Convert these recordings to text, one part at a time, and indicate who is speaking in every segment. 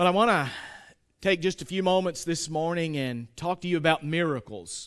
Speaker 1: But I want to take just a few moments this morning and talk to you about miracles.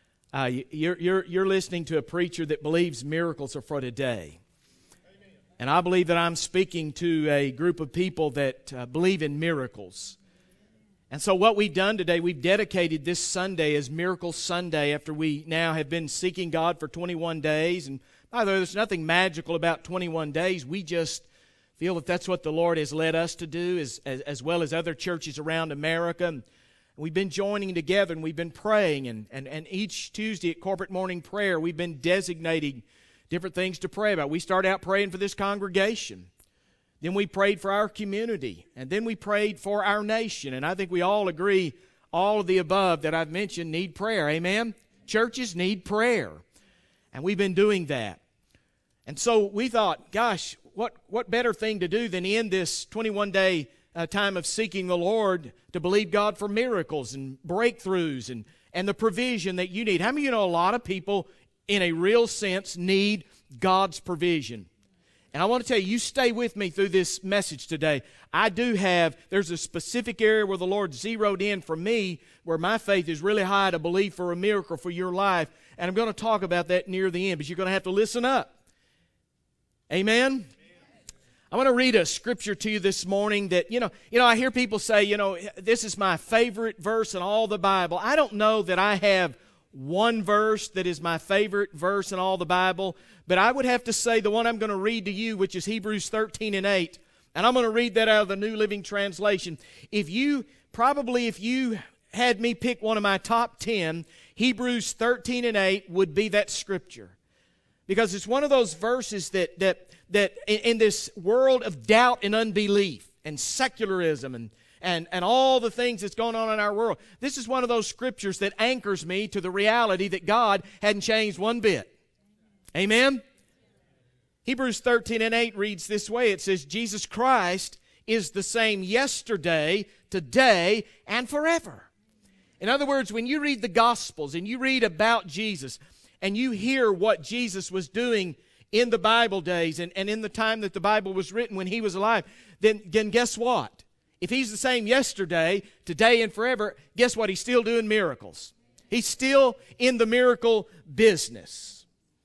Speaker 1: You're listening to a preacher that believes miracles are for today. And I believe that I'm speaking to a group of people that believe in miracles. And so what we've done today, we've dedicated this Sunday as Miracle Sunday after we now have been seeking God for 21 days. And by the way, there's nothing magical about 21 days. We just feel that that's what the Lord has led us to do, as well as other churches around America. And we've been joining together and we've been praying. And each Tuesday at corporate morning prayer, we've been designating different things to pray about. We started out praying for this congregation. Then we prayed for our community. And then we prayed for our nation. And I think we all agree all of the above that I've mentioned need prayer. Amen? Churches need prayer. And we've been doing that. And so we thought, gosh, what better thing to do than end this 21-day time of seeking the Lord to believe God for miracles and breakthroughs and the provision that you need. How many of you know a lot of people in a real sense need God's provision? And I want to tell you stay with me through this message today. There's a specific area where the Lord zeroed in for me, where my faith is really high to believe for a miracle for your life. And I'm going to talk about that near the end, but you're going to have to listen up. Amen? I want to read a scripture to you this morning that, I hear people say, this is my favorite verse in all the Bible. I don't know that I have one verse that is my favorite verse in all the Bible, but I would have to say the one I'm going to read to you, which is Hebrews 13:8, and I'm going to read that out of the New Living Translation. If you had me pick one of my top 10, Hebrews 13:8 would be that scripture. Because it's one of those verses that in this world of doubt and unbelief and secularism and all the things that's going on in our world, this is one of those scriptures that anchors me to the reality that God hadn't changed one bit. Amen? Hebrews 13:8 reads this way. It says, Jesus Christ is the same yesterday, today, and forever. In other words, when you read the Gospels and you read about Jesus and you hear what Jesus was doing in the Bible days and in the time that the Bible was written when He was alive, then guess what? If He's the same yesterday, today, and forever, guess what? He's still doing miracles. He's still in the miracle business.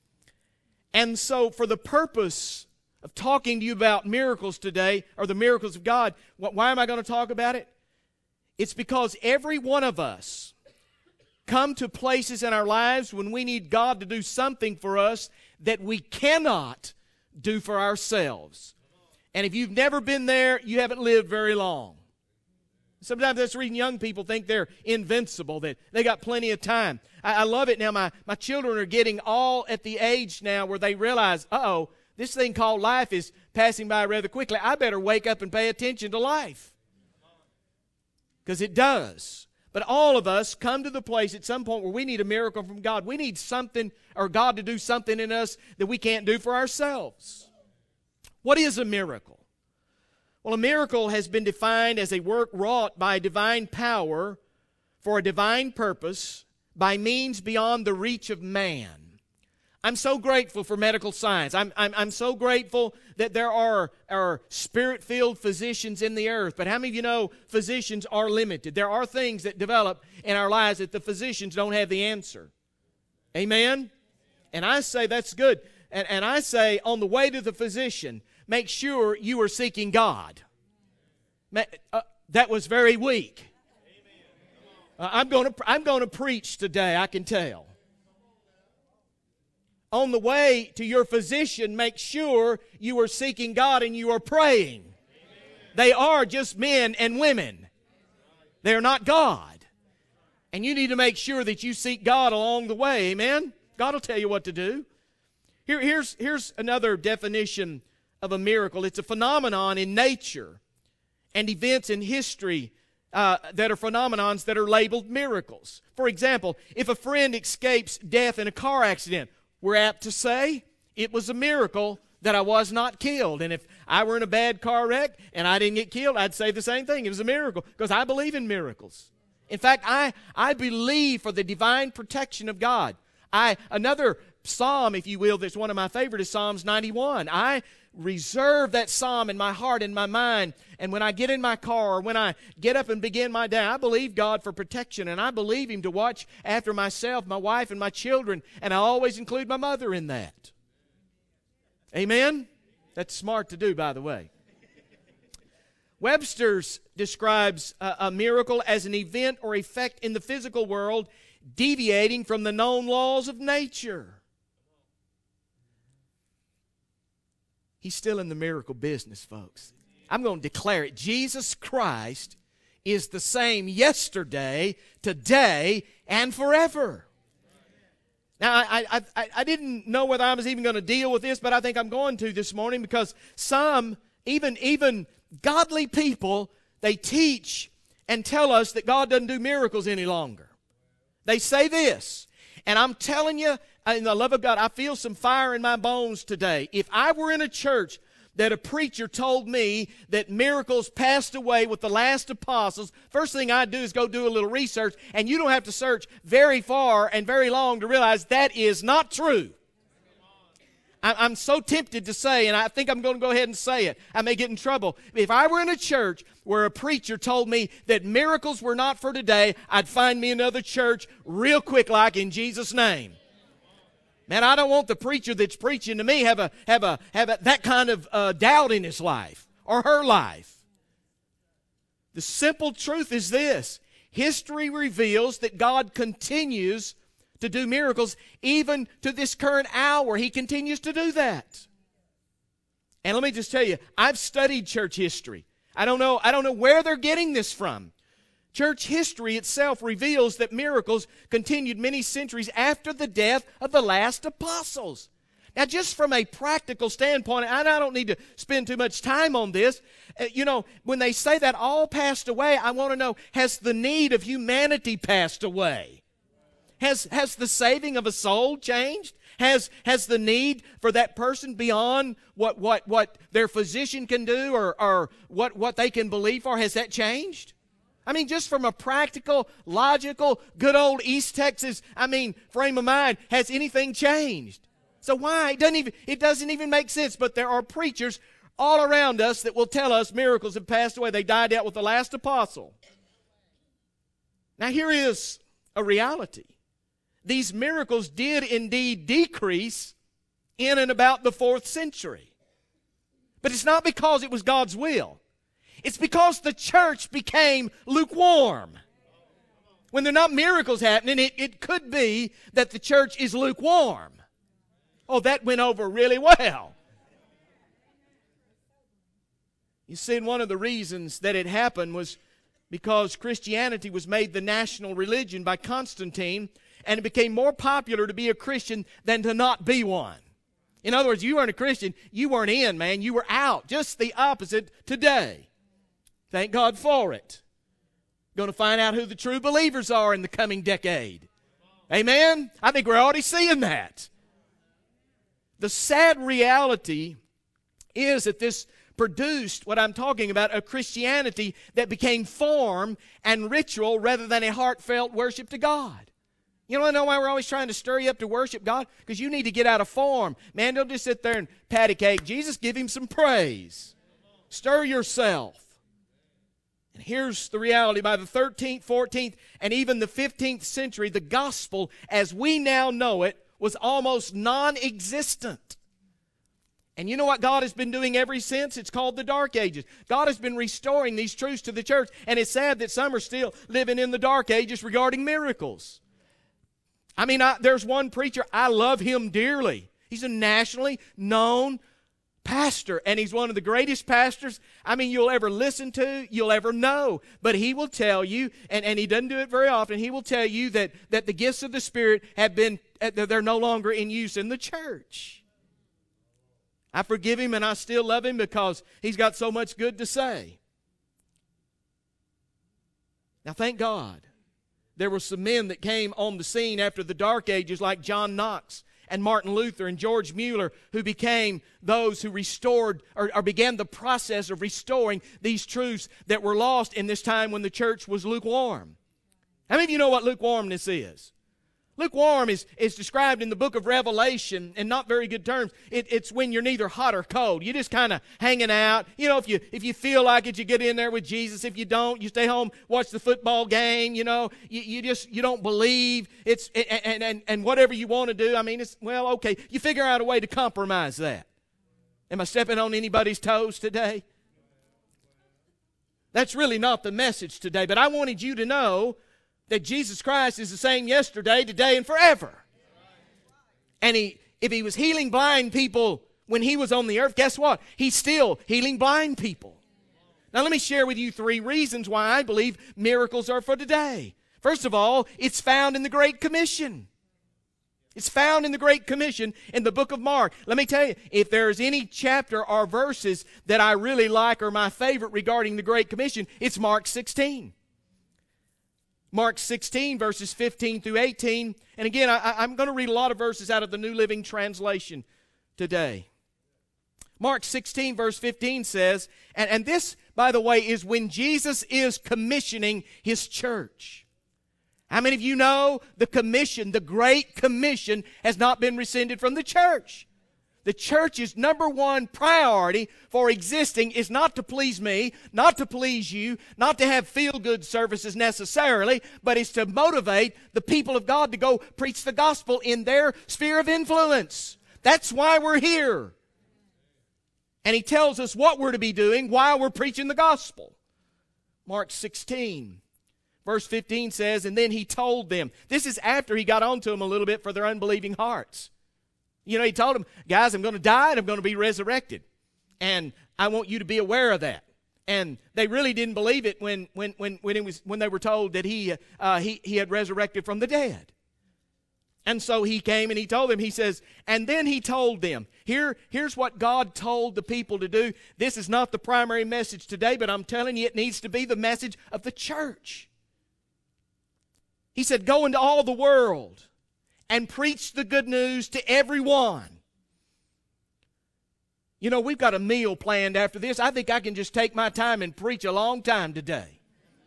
Speaker 1: And so for the purpose of talking to you about miracles today, or the miracles of God, why am I going to talk about it? It's because every one of us come to places in our lives when we need God to do something for us that we cannot do for ourselves. And if you've never been there, you haven't lived very long. Sometimes that's the reason young people think they're invincible, that they got plenty of time. I love it now. My children are getting all at the age now where they realize, this thing called life is passing by rather quickly. I better wake up and pay attention to life. Because it does. But all of us come to the place at some point where we need a miracle from God. We need something, or God to do something in us that we can't do for ourselves. What is a miracle? Well, a miracle has been defined as a work wrought by divine power for a divine purpose by means beyond the reach of man. I'm so grateful for medical science. I'm so grateful that there are spirit-filled physicians in the earth. But how many of you know physicians are limited? There are things that develop in our lives that the physicians don't have the answer. Amen? And I say that's good. And I say on the way to the physician, make sure you are seeking God. That was very weak. I'm going to preach today, I can tell. On the way to your physician, make sure you are seeking God and you are praying. Amen. They are just men and women. They are not God. And you need to make sure that you seek God along the way. Amen? God will tell you what to do. Here's another definition of a miracle. It's a phenomenon in nature and events in history that are phenomenons that are labeled miracles. For example, if a friend escapes death in a car accident, we're apt to say it was a miracle that I was not killed. And if I were in a bad car wreck and I didn't get killed, I'd say the same thing. It was a miracle because I believe in miracles. In fact, I believe for the divine protection of God. Another psalm, if you will, that's one of my favorite is Psalms 91. I reserve that psalm in my heart and my mind. And when I get in my car or when I get up and begin my day, I believe God for protection, and I believe Him to watch after myself, my wife, and my children. And I always include my mother in that. Amen? That's smart to do, by the way. Webster's describes a miracle as an event or effect in the physical world deviating from the known laws of nature. He's still in the miracle business, folks. I'm going to declare it. Jesus Christ is the same yesterday, today, and forever. Now, I didn't know whether I was even going to deal with this, but I think I'm going to this morning, because some, even godly people, they teach and tell us that God doesn't do miracles any longer. They say this, and I'm telling you, in the love of God, I feel some fire in my bones today. If I were in a church that a preacher told me that miracles passed away with the last apostles, first thing I'd do is go do a little research, and you don't have to search very far and very long to realize that is not true. I'm so tempted to say, and I think I'm going to go ahead and say it. I may get in trouble. If I were in a church where a preacher told me that miracles were not for today, I'd find me another church real quick, like, in Jesus' name. Man, I don't want the preacher that's preaching to me have that kind of doubt in his life or her life. The simple truth is this: history reveals that God continues to do miracles even to this current hour. He continues to do that. And let me just tell you, I've studied church history. I don't know where they're getting this from. Church history itself reveals that miracles continued many centuries after the death of the last apostles. Now, just from a practical standpoint, and I don't need to spend too much time on this, when they say that all passed away, I want to know, has the need of humanity passed away? Has the saving of a soul changed? Has the need for that person beyond what their physician can do or what they can believe for, has that changed? I mean, just from a practical, logical, good old East Texas, frame of mind, has anything changed? So why? It doesn't even make sense. But there are preachers all around us that will tell us miracles have passed away. They died out with the last apostle. Now, here is a reality. These miracles did indeed decrease in and about the 4th century. But it's not because it was God's will. It's because the church became lukewarm. When there are not miracles happening, it could be that the church is lukewarm. Oh, that went over really well. You see, one of the reasons that it happened was because Christianity was made the national religion by Constantine, and it became more popular to be a Christian than to not be one. In other words, you weren't a Christian, you weren't in, man. You were out. Just the opposite today. Thank God for it. Going to find out who the true believers are in the coming decade. Amen? I think we're already seeing that. The sad reality is that this produced what I'm talking about, a Christianity that became form and ritual rather than a heartfelt worship to God. You know why we're always trying to stir you up to worship God? Because you need to get out of form. Man, don't just sit there and patty cake Jesus. Give Him some praise. Stir yourself. And here's the reality. By the 13th, 14th, and even the 15th century, the gospel, as we now know it, was almost non-existent. And you know what God has been doing ever since? It's called the Dark Ages. God has been restoring these truths to the church, and it's sad that some are still living in the Dark Ages regarding miracles. There's one preacher, I love him dearly. He's a nationally known pastor, and he's one of the greatest pastors you'll ever listen to, you'll ever know. But he will tell you, and he doesn't do it very often, he will tell you that the gifts of the Spirit they're no longer in use in the church. I forgive him and I still love him because he's got so much good to say. Now, thank God, there were some men that came on the scene after the Dark Ages like John Knox and Martin Luther and George Mueller, who became those who restored or began the process of restoring these truths that were lost in this time when the church was lukewarm. How many of you know what lukewarmness is? Lukewarm is described in the book of Revelation in not very good terms. It's when you're neither hot or cold. You're just kind of hanging out. You know, if you feel like it, you get in there with Jesus. If you don't, you stay home, watch the football game. You know, you don't believe. And whatever you want to do, I mean, well, okay. You figure out a way to compromise that. Am I stepping on anybody's toes today? That's really not the message today, but I wanted you to know that Jesus Christ is the same yesterday, today, and forever. And if He was healing blind people when He was on the earth, guess what? He's still healing blind people. Now let me share with you 3 reasons why I believe miracles are for today. First of all, it's found in the Great Commission. It's found in the Great Commission in the book of Mark. Let me tell you, if there's any chapter or verses that I really like or my favorite regarding the Great Commission, it's Mark 16. Mark 16, verses 15 through 18. And again, I'm going to read a lot of verses out of the New Living Translation today. Mark 16, verse 15 says, and this, by the way, is when Jesus is commissioning His church. How many of you know the commission, the Great Commission, has not been rescinded from the church? The church's number one priority for existing is not to please me, not to please you, not to have feel-good services necessarily, but is to motivate the people of God to go preach the gospel in their sphere of influence. That's why we're here. And He tells us what we're to be doing while we're preaching the gospel. Mark 16, verse 15 says, and then He told them. This is after He got on to them a little bit for their unbelieving hearts. You know, He told them, guys, I'm going to die and I'm going to be resurrected. And I want you to be aware of that. And they really didn't believe it when they were told that he had resurrected from the dead. And so He came and He told them, He says, and then He told them, here's what God told the people to do. This is not the primary message today, but I'm telling you, it needs to be the message of the church. He said, go into all the world and preach the good news to everyone. You know, we've got a meal planned after this. I think I can just take my time and preach a long time today.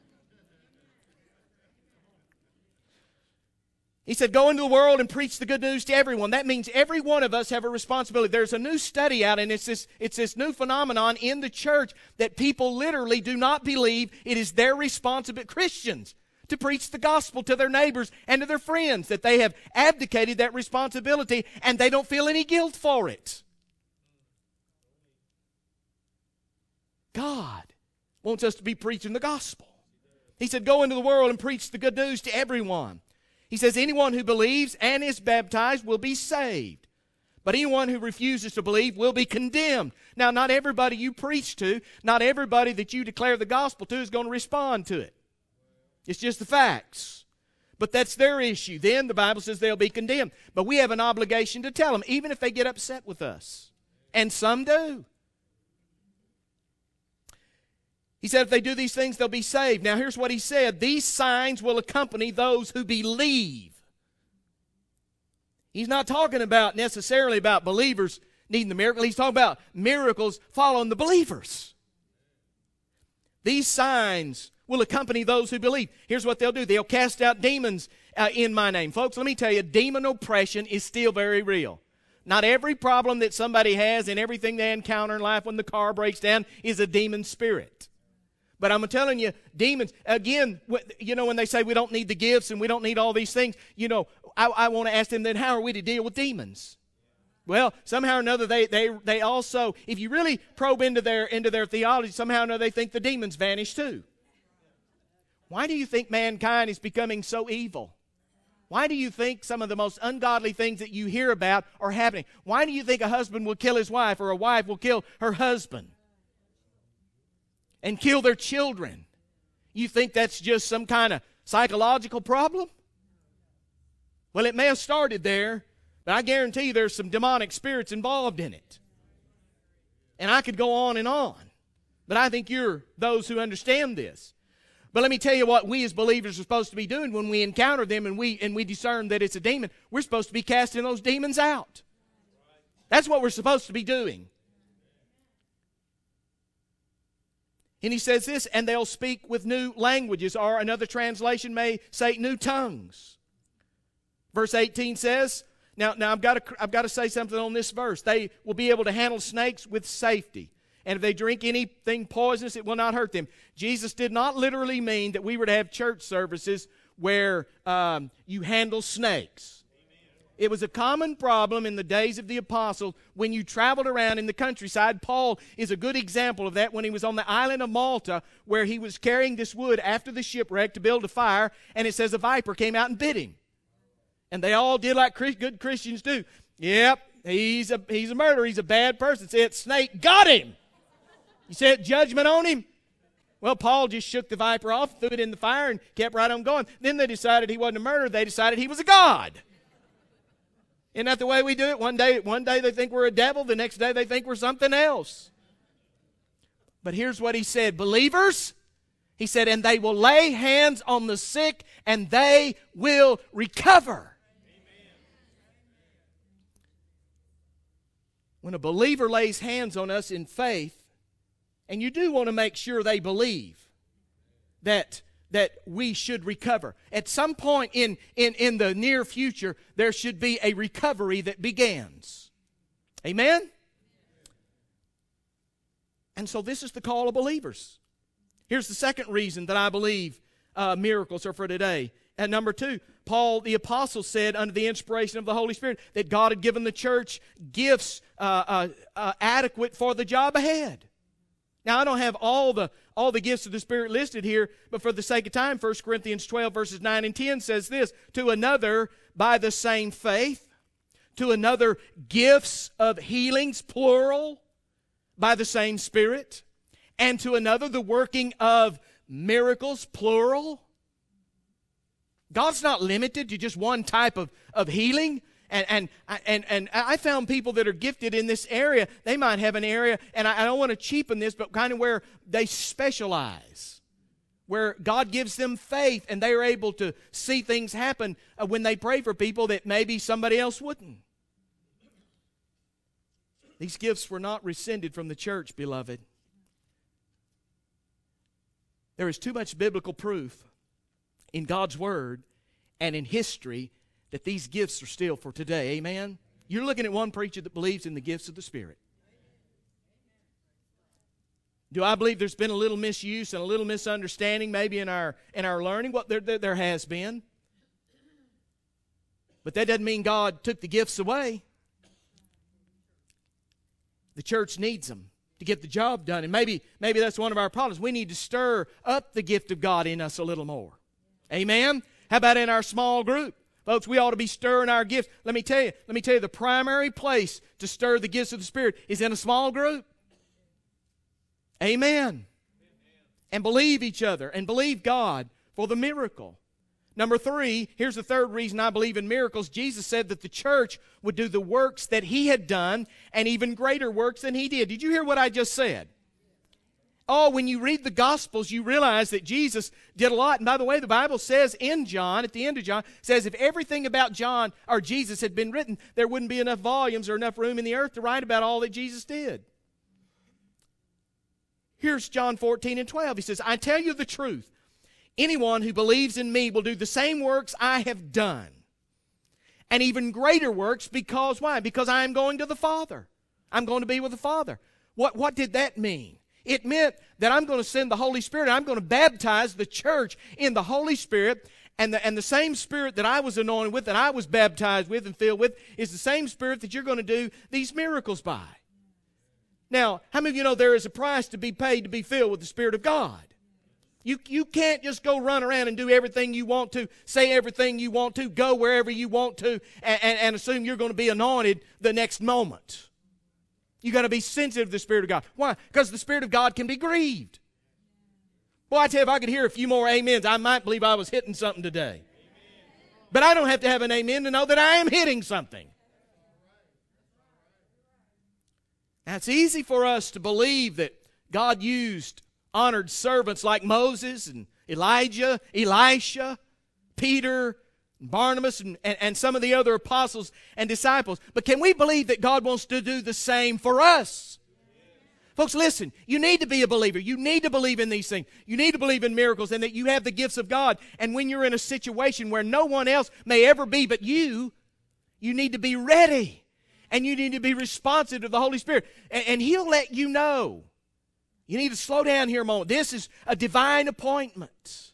Speaker 1: He said, go into the world and preach the good news to everyone. That means every one of us have a responsibility. There's a new study out, and it's this new phenomenon in the church that people literally do not believe it is their responsibility, Christians, to preach the gospel to their neighbors and to their friends, that they have abdicated that responsibility and they don't feel any guilt for it. God wants us to be preaching the gospel. He said, go into the world and preach the good news to everyone. He says, anyone who believes and is baptized will be saved. But anyone who refuses to believe will be condemned. Now, not everybody you preach to, not everybody that you declare the gospel to is going to respond to it. It's just the facts. But that's their issue. Then the Bible says they'll be condemned. But we have an obligation to tell them, even if they get upset with us. And some do. He said if they do these things, they'll be saved. Now here's what He said. These signs will accompany those who believe. He's not talking about necessarily about believers needing the miracle. He's talking about miracles following the believers. These signs will accompany those who believe. Here's what they'll do. They'll cast out demons in my name. Folks, let me tell you, demon oppression is still very real. Not every problem that somebody has and everything they encounter in life when the car breaks down is a demon spirit. But I'm telling you, demons, again, you know, when they say we don't need the gifts and we don't need all these things, you know, I want to ask them, then how are we to deal with demons? Well, somehow or another, they also, if you really probe into their theology, somehow or another they think the demons vanish too. Why do you think mankind is becoming so evil? Why do you think some of the most ungodly things that you hear about are happening? Why do you think a husband will kill his wife or a wife will kill her husband and kill their children? You think that's just some kind of psychological problem? Well, it may have started there, but I guarantee you there's some demonic spirits involved in it. And I could go on and on. But I think you're those who understand this. But let me tell you what we as believers are supposed to be doing when we encounter them and we discern that it's a demon. We're supposed to be casting those demons out. That's what we're supposed to be doing. And he says this, and they'll speak with new languages, or another translation may say new tongues. Verse 18 says, now I've got to say something on this verse. They will be able to handle snakes with safety. And if they drink anything poisonous, it will not hurt them. Jesus did not literally mean that we were to have church services where you handle snakes. It was a common problem in the days of the apostles when you traveled around in the countryside. Paul is a good example of that when he was on the island of Malta, where he was carrying this wood after the shipwreck to build a fire, and it says a viper came out and bit him. And they all did like good Christians do. Yep, he's a murderer. He's a bad person. Said snake, got him. You said judgment on him. Well, Paul just shook the viper off, threw it in the fire, and kept right on going. Then they decided he wasn't a murderer. They decided he was a god. Isn't that the way we do it? One day they think we're a devil. The next day they think we're something else. But here's what he said. Believers, he said, and they will lay hands on the sick and they will recover. When a believer lays hands on us in faith, and you do want to make sure they believe that we should recover. At some point in the near future, there should be a recovery that begins. Amen? And so this is the call of believers. Here's the second reason that I believe miracles are for today. And number 2, Paul the Apostle said under the inspiration of the Holy Spirit that God had given the church gifts adequate for the job ahead. Now, I don't have all the gifts of the Spirit listed here, but for the sake of time, 1 Corinthians 12, verses 9 and 10 says this, to another by the same faith, to another gifts of healings, plural, by the same Spirit, and to another the working of miracles, plural. God's not limited to just one type of healing. And I found people that are gifted in this area, they might have an area, and I don't want to cheapen this, but kind of where they specialize, where God gives them faith and they are able to see things happen when they pray for people that maybe somebody else wouldn't. These gifts were not rescinded from the church, beloved. There is too much biblical proof in God's Word and in history that these gifts are still for today. Amen? You're looking at one preacher that believes in the gifts of the Spirit. Do I believe there's been a little misuse and a little misunderstanding maybe in our learning? Well, there has been. But that doesn't mean God took the gifts away. The church needs them to get the job done. And maybe that's one of our problems. We need to stir up the gift of God in us a little more. Amen? How about in our small group? Folks, we ought to be stirring our gifts. Let me tell you, the primary place to stir the gifts of the Spirit is in a small group. Amen. And believe each other and believe God for the miracle. Number 3, here's the third reason I believe in miracles. Jesus said that the church would do the works that He had done and even greater works than He did. Did you hear what I just said? Oh, when you read the Gospels, you realize that Jesus did a lot. And by the way, the Bible says in John, at the end of John, says if everything about John or Jesus had been written, there wouldn't be enough volumes or enough room in the earth to write about all that Jesus did. Here's John 14 and 12. He says, I tell you the truth. Anyone who believes in me will do the same works I have done. And even greater works because, why? Because I am going to the Father. I'm going to be with the Father. What did that mean? It meant that I'm going to send the Holy Spirit. I'm going to baptize the church in the Holy Spirit. And the same Spirit that I was anointed with, that I was baptized with and filled with, is the same Spirit that you're going to do these miracles by. Now, how many of you know there is a price to be paid to be filled with the Spirit of God? You can't just go run around and do everything you want to, say everything you want to, go wherever you want to, and assume you're going to be anointed the next moment. You've got to be sensitive to the Spirit of God. Why? Because the Spirit of God can be grieved. Boy, I tell you, if I could hear a few more amens, I might believe I was hitting something today. But I don't have to have an amen to know that I am hitting something. Now, it's easy for us to believe that God used honored servants like Moses and Elijah, Elisha, Peter, Barnabas, and some of the other apostles and disciples. But can we believe that God wants to do the same for us? Folks, listen, you need to be a believer. You need to believe in these things. You need to believe in miracles and that you have the gifts of God. And when you're in a situation where no one else may ever be but you need to be ready. And you need to be responsive to the Holy Spirit. And He'll let you know. You need to slow down here a moment. This is a divine appointment.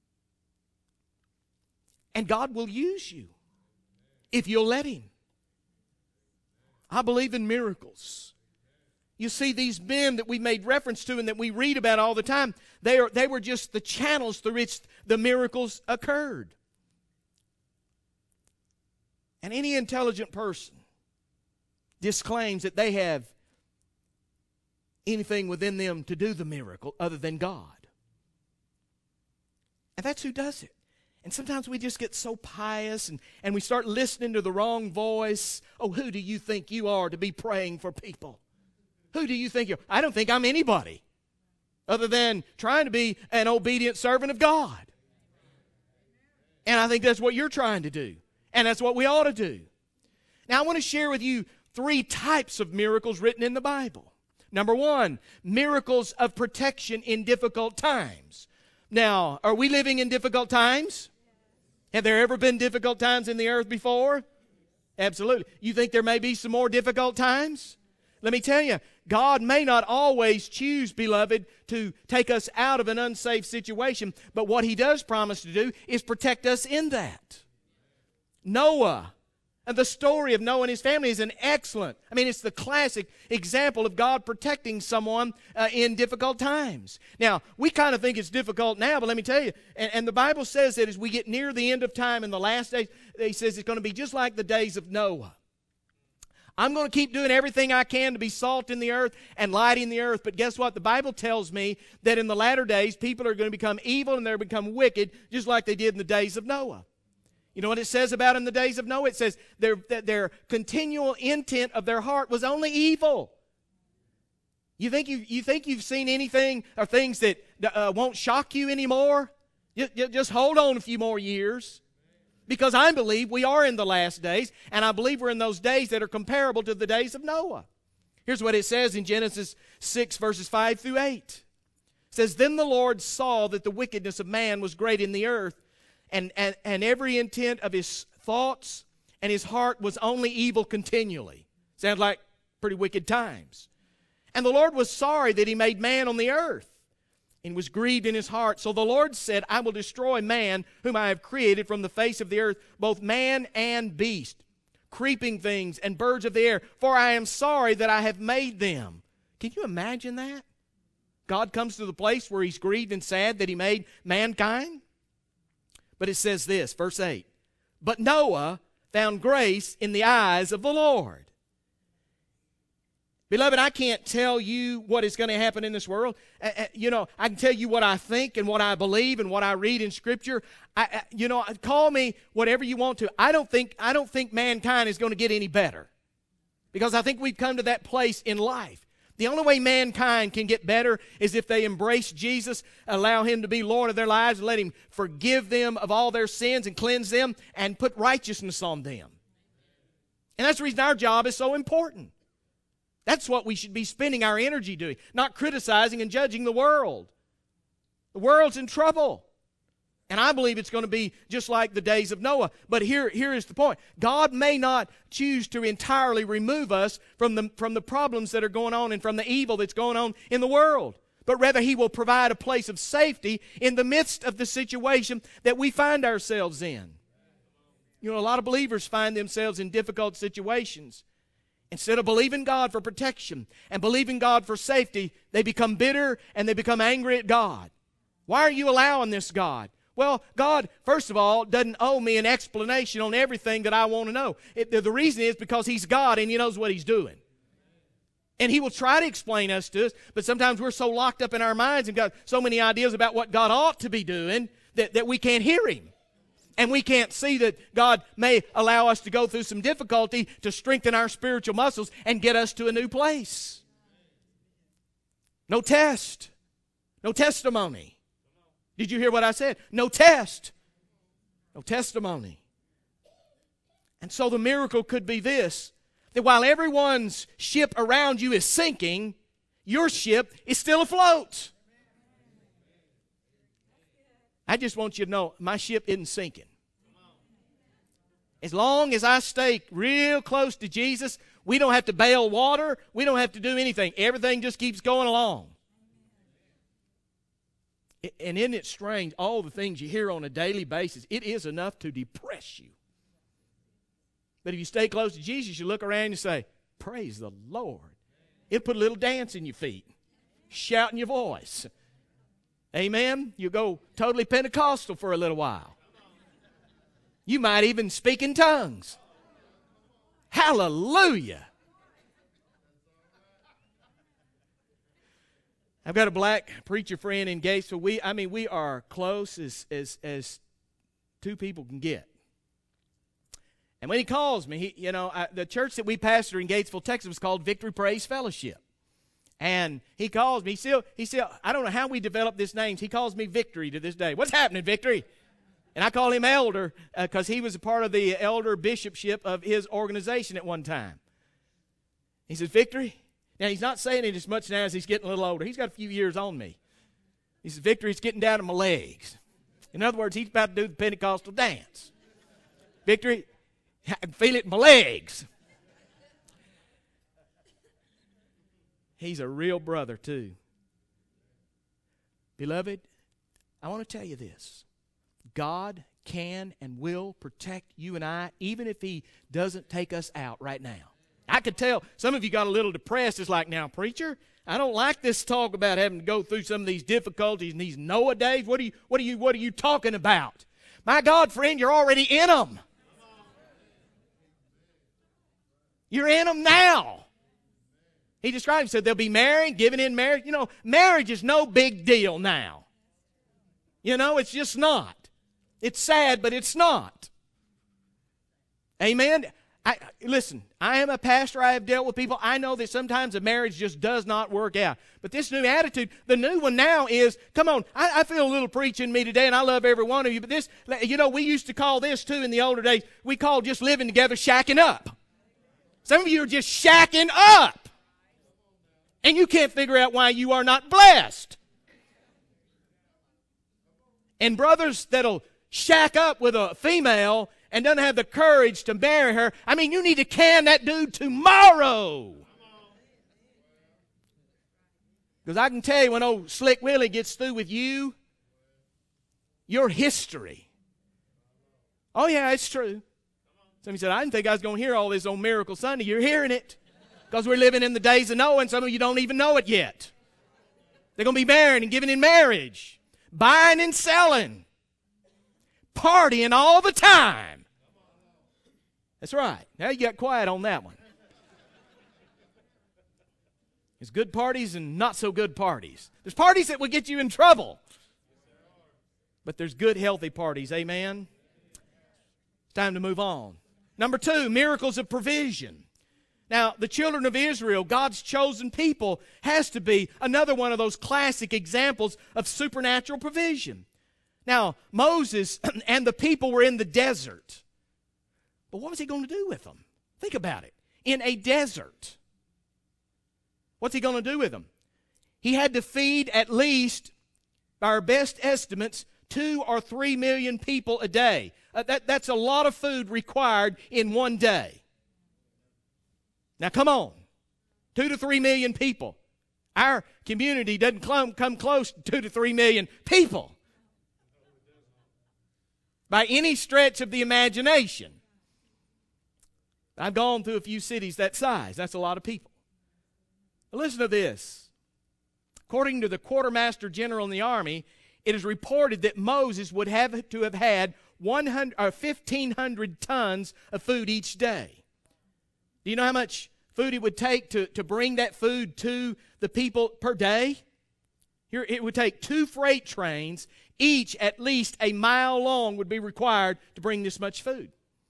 Speaker 1: And God will use you if you'll let Him. I believe in miracles. You see, these men that we made reference to and that we read about all the time, they were just the channels through which the miracles occurred. And any intelligent person disclaims that they have anything within them to do the miracle other than God. And that's who does it. And sometimes we just get so pious and we start listening to the wrong voice. Oh, who do you think you are to be praying for people? Who do you think you are? I don't think I'm anybody other than trying to be an obedient servant of God. And I think that's what you're trying to do. And that's what we ought to do. Now, I want to share with you 3 types of miracles written in the Bible. Number 1, miracles of protection in difficult times. Now, are we living in difficult times? Have there ever been difficult times in the earth before? Absolutely. You think there may be some more difficult times? Let me tell you, God may not always choose, beloved, to take us out of an unsafe situation, but what He does promise to do is protect us in that. Noah, and the story of Noah and his family is it's the classic example of God protecting someone in difficult times. Now, we kind of think it's difficult now, but let me tell you, and the Bible says that as we get near the end of time in the last days, He says it's going to be just like the days of Noah. I'm going to keep doing everything I can to be salt in the earth and light in the earth. But guess what? The Bible tells me that in the latter days, people are going to become evil and they're going to become wicked, just like they did in the days of Noah. You know what it says about in the days of Noah? It says that their continual intent of their heart was only evil. You think you've seen anything or things that won't shock you anymore? Just hold on a few more years. Because I believe we are in the last days, and I believe we're in those days that are comparable to the days of Noah. Here's what it says in Genesis 6, verses 5 through 8. It says, Then the Lord saw that the wickedness of man was great in the earth, and every intent of his thoughts and his heart was only evil continually. Sounds like pretty wicked times. And the Lord was sorry that He made man on the earth, and was grieved in his heart. So the Lord said, I will destroy man whom I have created from the face of the earth, both man and beast, creeping things and birds of the air, for I am sorry that I have made them. Can you imagine that? God comes to the place where He's grieved and sad that He made mankind. But it says this, verse 8, But Noah found grace in the eyes of the Lord. Beloved, I can't tell you what is going to happen in this world. I can tell you what I think and what I believe and what I read in Scripture. Call me whatever you want to. I don't think mankind is going to get any better, because I think we've come to that place in life. The only way mankind can get better is if they embrace Jesus, allow Him to be Lord of their lives, and let Him forgive them of all their sins and cleanse them and put righteousness on them. And that's the reason our job is so important. That's what we should be spending our energy doing, not criticizing and judging the world. The world's in trouble. And I believe it's going to be just like the days of Noah. But here is the point. God may not choose to entirely remove us from the problems that are going on and from the evil that's going on in the world. But rather He will provide a place of safety in the midst of the situation that we find ourselves in. A lot of believers find themselves in difficult situations. Instead of believing God for protection and believing God for safety, they become bitter and they become angry at God. Why are you allowing this, God? Well, God, first of all, doesn't owe me an explanation on everything that I want to know. The reason is because He's God and He knows what He's doing. And He will try to explain us to us, but sometimes we're so locked up in our minds and got so many ideas about what God ought to be doing that we can't hear Him. And we can't see that God may allow us to go through some difficulty to strengthen our spiritual muscles and get us to a new place. No test. No testimony. Did you hear what I said? No test. No testimony. And so the miracle could be this, that while everyone's ship around you is sinking, your ship is still afloat. I just want you to know, my ship isn't sinking. As long as I stay real close to Jesus, we don't have to bail water. We don't have to do anything. Everything just keeps going along. And isn't it strange, all the things you hear on a daily basis, it is enough to depress you. But if you stay close to Jesus, you look around and you say, praise the Lord. It'll put a little dance in your feet, shout in your voice. Amen? You go totally Pentecostal for a little while. You might even speak in tongues. Hallelujah. I've got a black preacher friend in Gatesville. We are close as two people can get. And when he calls me, the church that we pastor in Gatesville, Texas, was called Victory Praise Fellowship. And he calls me. He still, I don't know how we developed this name. He calls me Victory to this day. What's happening, Victory? And I call him Elder because he was a part of the elder bishopship of his organization at one time. He says, Victory. Now, he's not saying it as much now as he's getting a little older. He's got a few years on me. He says, Victory, it's getting down to my legs. In other words, he's about to do the Pentecostal dance. Victory, I can feel it in my legs. He's a real brother, too. Beloved, I want to tell you this. God can and will protect you and I, even if He doesn't take us out right now. I could tell some of you got a little depressed. It's like, now, preacher, I don't like this talk about having to go through some of these difficulties and these Noah days. What are you talking about? My God, friend, you're already in them. You're in them now. He described, he said they'll be married, giving in marriage. Marriage is no big deal now. It's just not. It's sad, but it's not. Amen? Listen, I am a pastor. I have dealt with people. I know that sometimes a marriage just does not work out. But this new attitude, the new one now is, come on, I feel a little preach in me today, and I love every one of you. But this, we used to call this, too, in the older days, we called just living together shacking up. Some of you are just shacking up. And you can't figure out why you are not blessed. And brothers that'll shack up with a female and doesn't have the courage to marry her, you need to can that dude tomorrow. Because I can tell you, when old Slick Willie gets through with you, your history. Oh, yeah, it's true. Somebody said, I didn't think I was going to hear all this on Miracle Sunday. You're hearing it. Because we're living in the days of Noah, and some of you don't even know it yet. They're going to be married and giving in marriage. Buying and selling. Partying all the time. That's right. Now you got quiet on that one. There's good parties and not so good parties. There's parties that will get you in trouble. But there's good, healthy parties. Amen? It's time to move on. Number 2, miracles of provision. Now, the children of Israel, God's chosen people, has to be another one of those classic examples of supernatural provision. Now, Moses and the people were in the desert. But what was he going to do with them? Think about it. In a desert. What's he going to do with them? He had to feed at least, by our best estimates, 2 or 3 million people a day. That's a lot of food required in one day. Now, come on. 2 to 3 million people. Our community doesn't come close to 2 to 3 million people. By any stretch of the imagination. I've gone through a few cities that size. That's a lot of people. But listen to this. According to the quartermaster general in the army, it is reported that Moses would have to have had 1,500 tons of food each day. Do you know how much food it would take to bring that food to the people per day? Here, it would take 2 freight trains, each at least a mile long, would be required to bring this much food.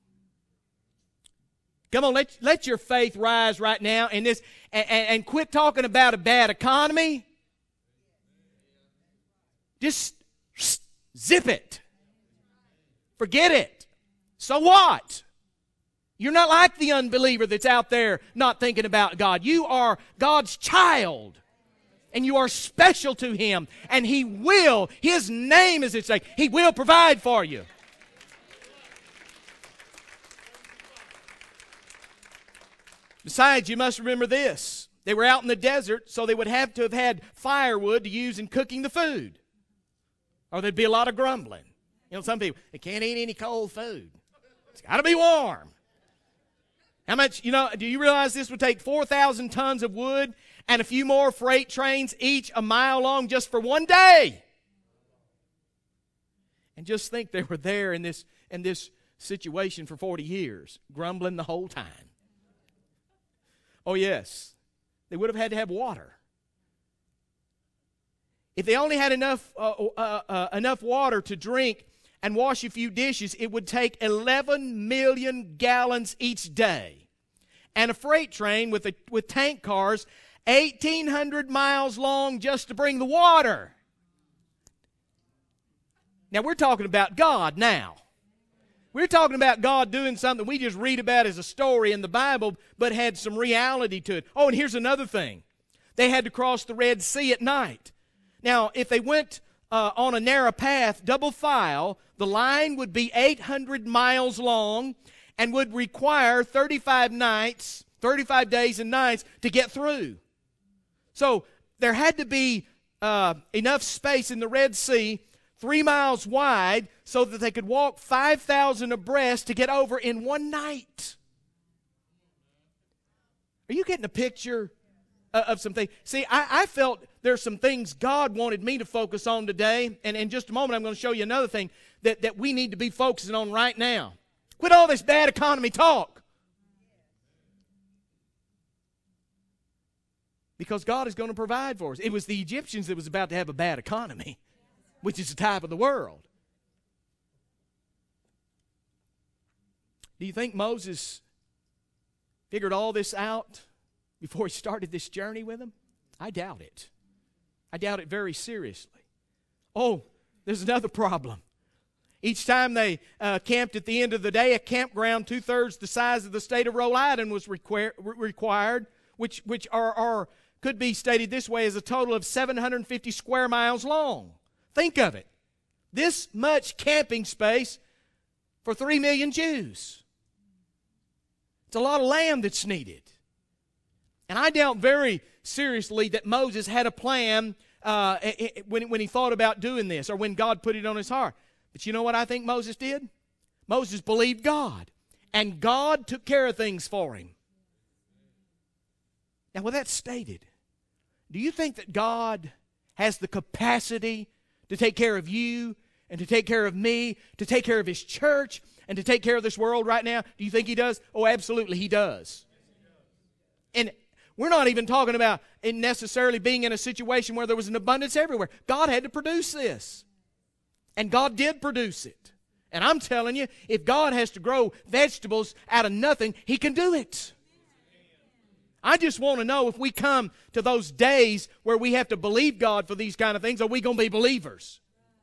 Speaker 1: Come on, let your faith rise right now in this, and quit talking about a bad economy. Just zip it. Forget it. So what? You're not like the unbeliever that's out there not thinking about God. You are God's child. And you are special to Him. And He will, His name is at stake. He will provide for you. Besides, you must remember this. They were out in the desert, so they would have to have had firewood to use in cooking the food. Or there'd be a lot of grumbling. You know, some people, they can't eat any cold food. It's got to be warm. How much, do you realize this would take 4,000 tons of wood and a few more freight trains, each a mile long, just for one day? And just think they were there in this situation for 40 years, grumbling the whole time. Oh, yes. They would have had to have water. If they only had enough water to drink and wash a few dishes, it would take 11 million gallons each day. And a freight train with tank cars, 1,800 miles long just to bring the water. Now, we're talking about God now. We're talking about God doing something we just read about as a story in the Bible, but had some reality to it. Oh, and here's another thing. They had to cross the Red Sea at night. Now, if they went on a narrow path, double file, the line would be 800 miles long and would require 35 days and nights to get through. So there had to be enough space in the Red Sea, 3 miles wide, so that they could walk 5,000 abreast to get over in one night. Are you getting a picture of something? See, I felt there's some things God wanted me to focus on today, and in just a moment I'm going to show you another thing that we need to be focusing on right now. Quit all this bad economy talk. Because God is going to provide for us. It was the Egyptians that was about to have a bad economy, which is the type of the world. Do you think Moses figured all this out before he started this journey with them? I doubt it. I doubt it very seriously. Oh, there's another problem. Each time they camped at the end of the day, a campground 2/3 the size of the state of Rhode Island was required, which could be stated this way, as a total of 750 square miles long. Think of it. This much camping space for 3 million Jews. It's a lot of land that's needed. And I doubt very seriously that Moses had a plan when he thought about doing this, or when God put it on his heart. But you know what I think Moses did? Moses believed God, and God took care of things for him. Now, with that stated, do you think that God has the capacity to take care of you and to take care of me, to take care of His church, and to take care of this world right now? Do you think He does? Oh, absolutely, He does. And we're not even talking about it necessarily being in a situation where there was an abundance everywhere. God had to produce this. And God did produce it. And I'm telling you, if God has to grow vegetables out of nothing, He can do it. I just want to know, if we come to those days where we have to believe God for these kind of things, are we going to be believers?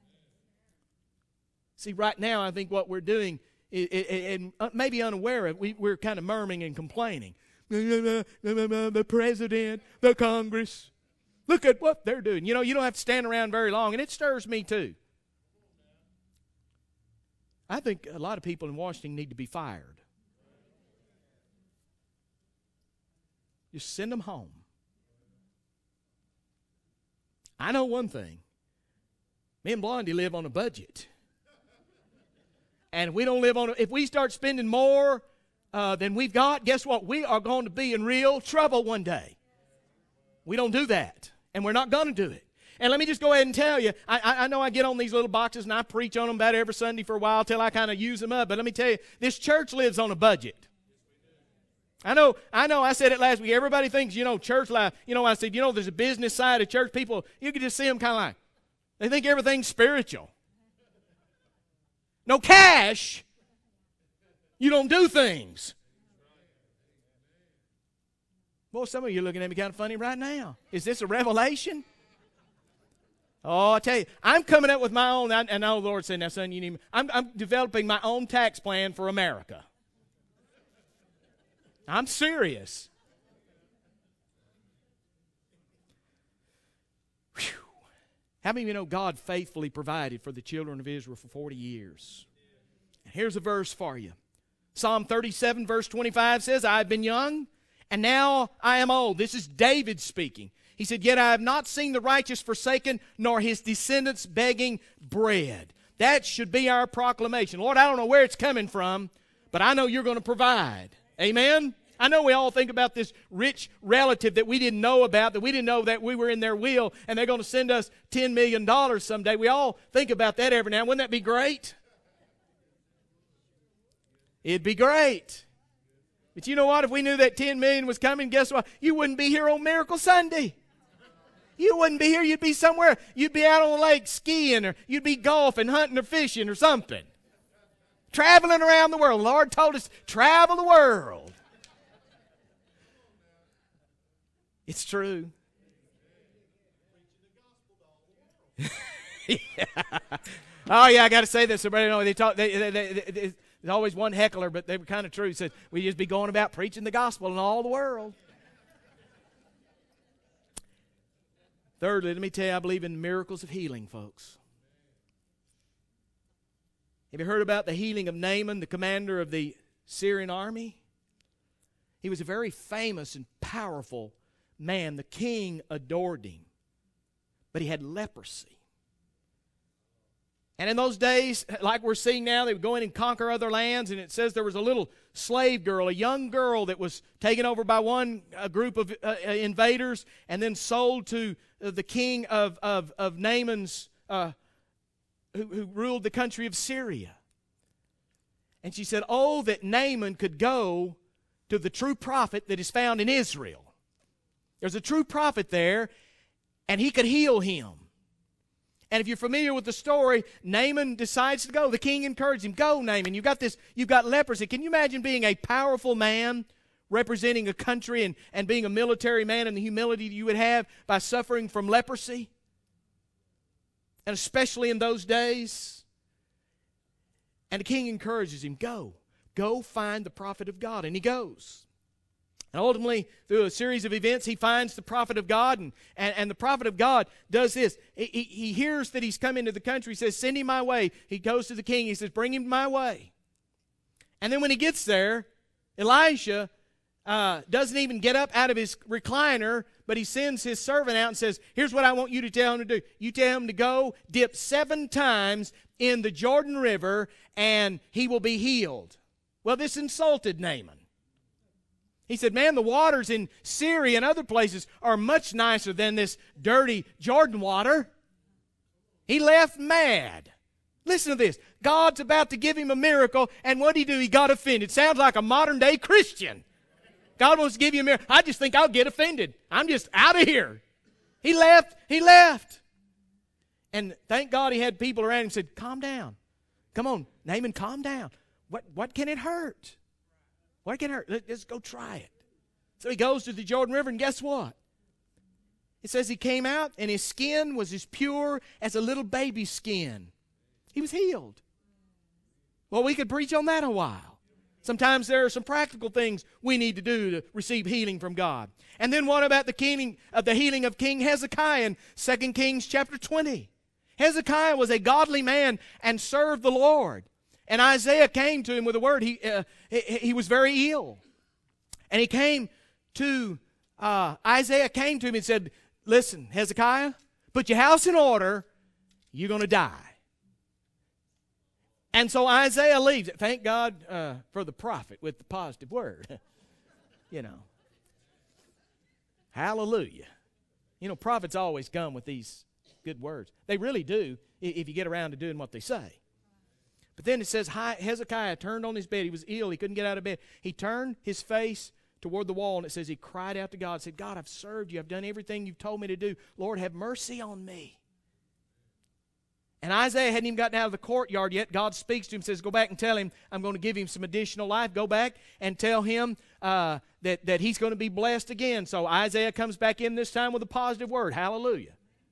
Speaker 1: See, right now, I think what we're doing, and maybe unaware of, we're kind of murmuring and complaining. The president, the Congress, look at what they're doing. You know, you don't have to stand around very long, and it stirs me too. I think a lot of people in Washington need to be fired. Just send them home. I know one thing. Me and Blondie live on a budget. And if we don't live on if we start spending more than we've got, guess what? We are going to be in real trouble one day. We don't do that. And we're not going to do it. And let me just go ahead and tell you, I know I get on these little boxes and I preach on them about every Sunday for a while till I kind of use them up. But let me tell you, this church lives on a budget. I know, I said it last week. Everybody thinks, church life. I said, there's a business side of church. People, you can just see them kind of like, they think everything's spiritual. No cash, you don't do things. Boy, some of you are looking at me kind of funny right now. Is this a revelation? Oh, I tell you, I'm coming up with my own, and the Lord said, now son, you need me. I'm developing my own tax plan for America. I'm serious. How many of you know God faithfully provided for the children of Israel for 40 years? Here's a verse for you. Psalm 37 verse 25 says, I have been young, and now I am old. This is David speaking. He said, yet I have not seen the righteous forsaken, nor his descendants begging bread. That should be our proclamation. Lord, I don't know where it's coming from, but I know you're going to provide. Amen? I know we all think about this rich relative that we didn't know about, that we didn't know that we were in their will, and they're going to send us $10 million someday. We all think about that every now and then. Wouldn't that be great? It'd be great. But you know what? If we knew that 10 million was coming, guess what? You wouldn't be here on Miracle Sunday. You wouldn't be here. You'd be somewhere. You'd be out on the lake skiing, or you'd be golfing, hunting, or fishing, or something. Traveling around the world. The Lord told us, travel the world. It's true. Yeah. Oh, yeah, I got to say this. Everybody know they talk. There's always one heckler, but they were kind of true. He said, we just be going about preaching the gospel in all the world. Thirdly, let me tell you, I believe in miracles of healing, folks. Have you heard about the healing of Naaman, the commander of the Syrian army? He was a very famous and powerful man. The king adored him, but he had leprosy. And in those days, like we're seeing now, they would go in and conquer other lands, and it says there was a little slave girl, a young girl that was taken over by one group of invaders and then sold to the king of Naaman's, who ruled the country of Syria. And she said, oh, that Naaman could go to the true prophet that is found in Israel. There's a true prophet there, and he could heal him. And if you're familiar with the story, Naaman decides to go. The king encouraged him, go, Naaman. You've got leprosy. Can you imagine being a powerful man representing a country and being a military man, and the humility you would have by suffering from leprosy? And especially in those days. And the king encourages him, go find the prophet of God. And he goes. And ultimately, through a series of events, he finds the prophet of God, and the prophet of God does this. He hears that he's come into the country. He says, send him my way. He goes to the king. He says, bring him my way. And then when he gets there, Elisha doesn't even get up out of his recliner, but he sends his servant out and says, here's what I want you to tell him to do. You tell him to go dip 7 times in the Jordan River, and he will be healed. Well, this insulted Naaman. He said, man, the waters in Syria and other places are much nicer than this dirty Jordan water. He left mad. Listen to this. God's about to give him a miracle, and what did he do? He got offended. Sounds like a modern-day Christian. God wants to give you a miracle. I just think I'll get offended. I'm just out of here. He left. And thank God he had people around him who said, calm down. Come on, Naaman, calm down. What can it hurt? What can it hurt? Let's go try it. So he goes to the Jordan River, and guess what? It says he came out, and his skin was as pure as a little baby's skin. He was healed. Well, we could preach on that a while. Sometimes there are some practical things we need to do to receive healing from God. And then what about the healing of King Hezekiah in 2 Kings chapter 20? Hezekiah was a godly man and served the Lord. And Isaiah came to him with a word. He was very ill. And he came to, Isaiah came to him and said, listen, Hezekiah, put your house in order. You're going to die. And so Isaiah leaves it. Thank God for the prophet with the positive word. Hallelujah. Prophets always come with these good words. They really do if you get around to doing what they say. But then it says Hezekiah turned on his bed. He was ill. He couldn't get out of bed. He turned his face toward the wall, and it says he cried out to God, said, God, I've served you. I've done everything you've told me to do. Lord, have mercy on me. And Isaiah hadn't even gotten out of the courtyard yet. God speaks to him, says, go back and tell him I'm going to give him some additional life. Go back and tell him that he's going to be blessed again. So Isaiah comes back in this time with a positive word. Hallelujah.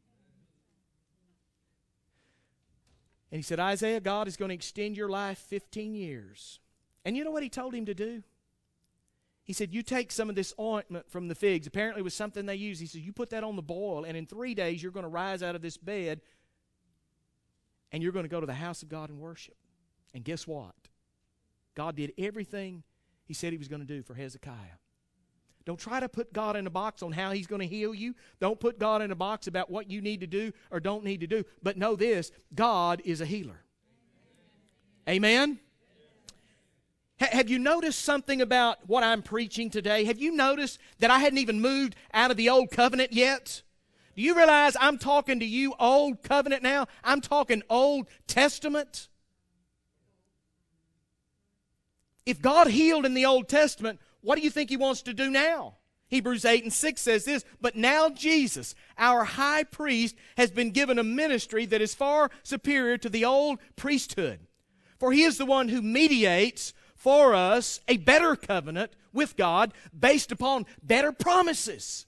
Speaker 1: And he said, Isaiah, God is going to extend your life 15 years. And you know what he told him to do? He said, you take some of this ointment from the figs. Apparently it was something they used. He said, you put that on the boil, and in 3 days you're going to rise out of this bed, and you're going to go to the house of God and worship. And guess what? God did everything He said He was going to do for Hezekiah. Don't try to put God in a box on how He's going to heal you. Don't put God in a box about what you need to do or don't need to do. But know this, God is a healer. Amen? Have you noticed something about what I'm preaching today? Have you noticed that I hadn't even moved out of the Old Covenant yet? Do you realize I'm talking to you Old Covenant now? I'm talking Old Testament. If God healed in the Old Testament, what do you think He wants to do now? Hebrews 8:6 says this, but now Jesus, our high priest, has been given a ministry that is far superior to the old priesthood. For He is the one who mediates for us a better covenant with God based upon better promises.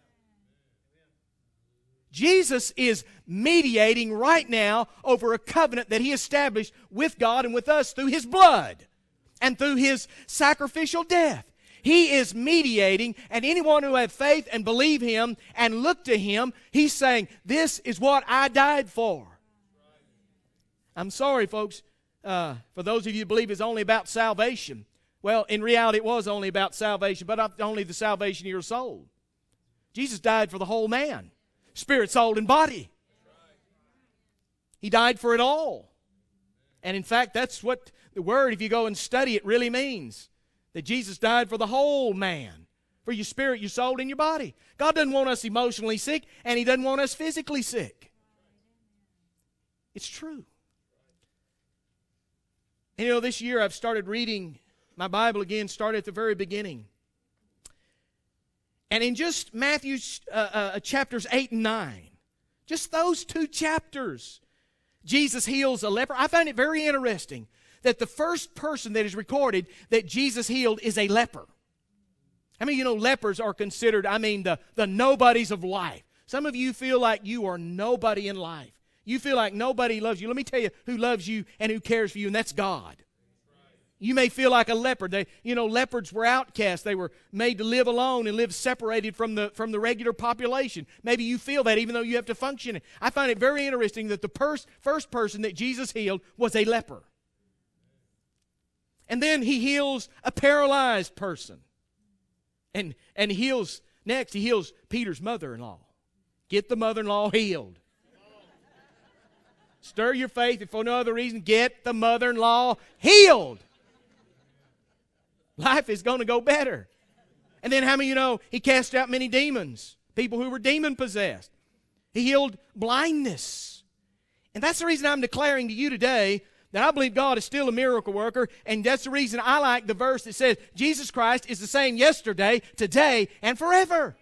Speaker 1: Jesus is mediating right now over a covenant that He established with God and with us through His blood and through His sacrificial death. He is mediating, and anyone who have faith and believe Him and look to Him, He's saying, this is what I died for. I'm sorry, folks, for those of you who believe it's only about salvation. Well, in reality, it was only about salvation, but not only the salvation of your soul. Jesus died for the whole man, spirit, soul, and body. He died for it all. And in fact, that's what the word, if you go and study it, really means. That Jesus died for the whole man, for your spirit, your soul, and your body. God doesn't want us emotionally sick, and He doesn't want us physically sick. It's true. And you know, this year I've started reading my Bible again, started at the very beginning. And in just Matthew chapters 8 and 9, just those 2 chapters, Jesus heals a leper. I find it very interesting that the first person that is recorded that Jesus healed is a leper. I mean, you know, lepers are considered, the nobodies of life. Some of you feel like you are nobody in life. You feel like nobody loves you. Let me tell you who loves you and who cares for you, and that's God. You may feel like a leopard. Leopards were outcasts. They were made to live alone and live separated from the regular population. Maybe you feel that even though you have to function. I find it very interesting that the first person that Jesus healed was a leper. And then He heals a paralyzed person. And He heals Peter's mother-in-law. Get the mother-in-law healed. Stir your faith, if for no other reason, get the mother-in-law healed. Life is going to go better. And then how many of you know He cast out many demons, people who were demon-possessed. He healed blindness. And that's the reason I'm declaring to you today that I believe God is still a miracle worker, and that's the reason I like the verse that says Jesus Christ is the same yesterday, today, and forever.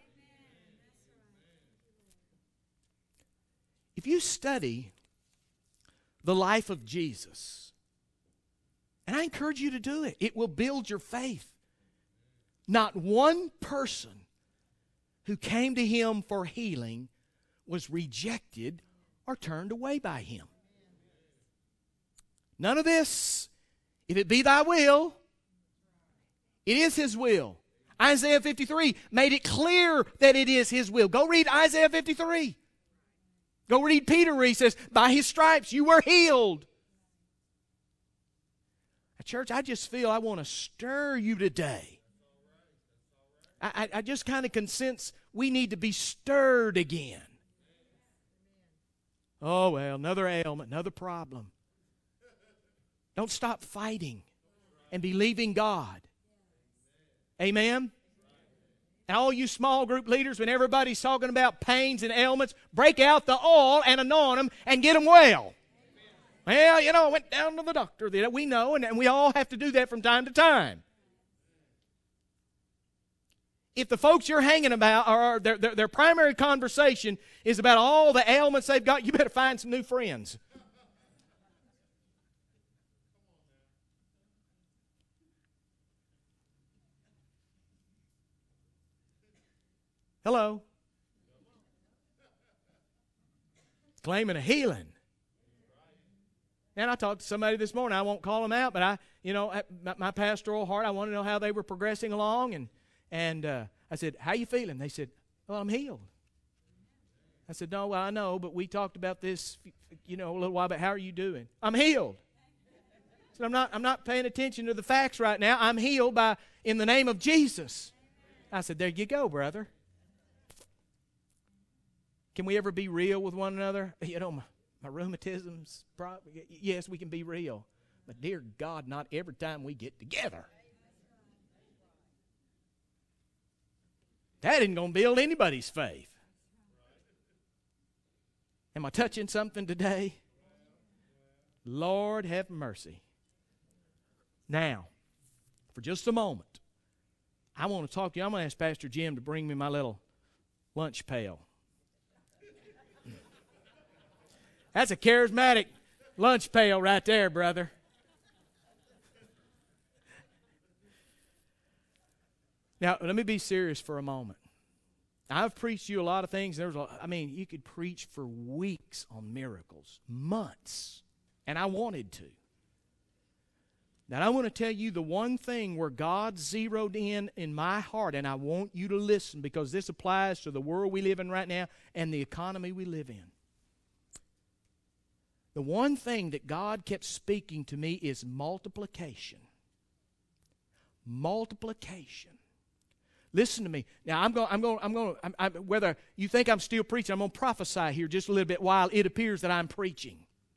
Speaker 1: If you study the life of Jesus, and I encourage you to do it, it will build your faith. Not one person who came to Him for healing was rejected or turned away by Him. None of this, if it be thy will, it is His will. Isaiah 53 made it clear that it is His will. Go read Isaiah 53. Go read Peter where he says, by His stripes you were healed. Church, I just feel I want to stir you today. I just kind of can sense we need to be stirred again. Oh, well, another ailment, another problem. Don't stop fighting and believing God. Amen? And all you small group leaders, when everybody's talking about pains and ailments, break out the oil and anoint them and get them well. Well, I went down to the doctor. We know, and we all have to do that from time to time. If the folks you're hanging about, or their primary conversation is about all the ailments they've got, you better find some new friends. Hello? Claiming a healing. And I talked to somebody this morning. I won't call them out, but my pastoral heart, I want to know how they were progressing along. And I said, how you feeling? They said, well, I'm healed. I said, no, well, I know, but we talked about this, a little while back. How are you doing? I'm healed. I said, I'm not paying attention to the facts right now. I'm healed in the name of Jesus. I said, there you go, brother. Can we ever be real with one another? My rheumatism's probably, yes, we can be real. But dear God, not every time we get together. That isn't going to build anybody's faith. Am I touching something today? Lord have mercy. Now, for just a moment, I want to talk to you. I'm going to ask Pastor Jim to bring me my little lunch pail. That's a charismatic lunch pail right there, brother. Now, let me be serious for a moment. I've preached you a lot of things. You could preach for weeks on miracles, months, and I wanted to. Now, I want to tell you the one thing where God zeroed in my heart, and I want you to listen because this applies to the world we live in right now and the economy we live in. The one thing that God kept speaking to me is multiplication. Multiplication. Listen to me. Now, whether you think I'm still preaching, I'm going to prophesy here just a little bit while it appears that I'm preaching.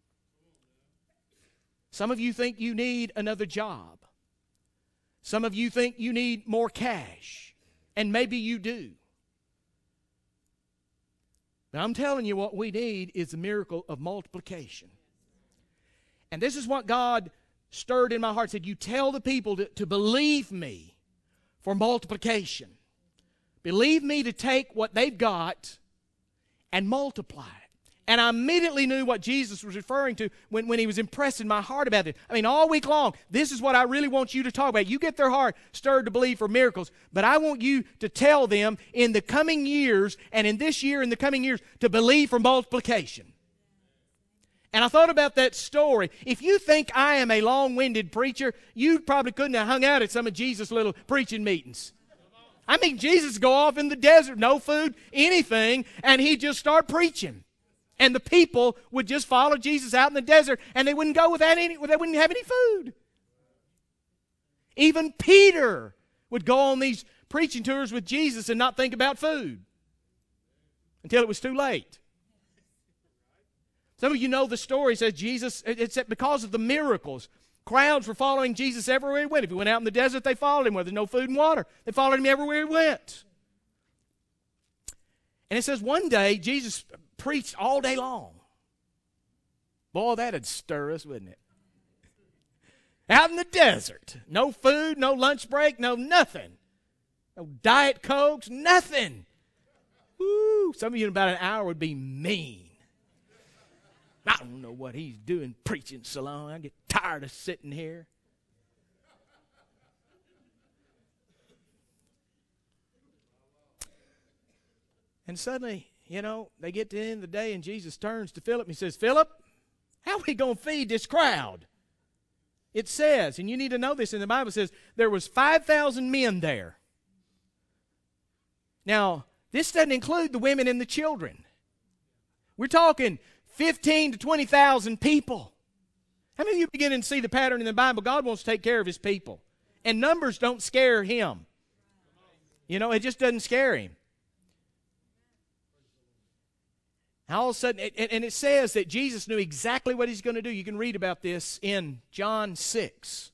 Speaker 1: Some of you think you need another job. Some of you think you need more cash. And maybe you do. But I'm telling you what we need is a miracle of multiplication. And this is what God stirred in my heart. Said, you tell the people to believe me for multiplication. Believe me to take what they've got and multiply it. And I immediately knew what Jesus was referring to when he was impressing my heart about it. All week long, this is what I really want you to talk about. You get their heart stirred to believe for miracles, but I want you to tell them in the coming years and in this year and the coming years to believe for multiplication. And I thought about that story. If you think I am a long-winded preacher, you probably couldn't have hung out at some of Jesus' little preaching meetings. Jesus go off in the desert, no food, anything, and he'd just start preaching. And the people would just follow Jesus out in the desert, and they wouldn't go without they wouldn't have any food. Even Peter would go on these preaching tours with Jesus and not think about food until it was too late. Some of you know the story. It says it's because of the miracles. Crowds were following Jesus everywhere he went. If he went out in the desert, they followed him where there's no food and water. They followed him everywhere he went. And it says one day Jesus preached all day long. Boy, that'd stir us, wouldn't it? Out in the desert. No food, no lunch break, no nothing. No Diet Cokes, nothing. Woo! Some of you in about an hour would be mean. I don't know what he's doing preaching so long. I get tired of sitting here. And suddenly, they get to the end of the day and Jesus turns to Philip and he says, Philip, how are we going to feed this crowd? It says, and you need to know this in the Bible, it says there was 5,000 men there. Now, this doesn't include the women and the children. We're talking 15 to 20,000 people. How many of you beginning to see the pattern in the Bible? God wants to take care of his people. And numbers don't scare him. It just doesn't scare him. And all of a sudden, and it says that Jesus knew exactly what he's going to do. You can read about this in John 6.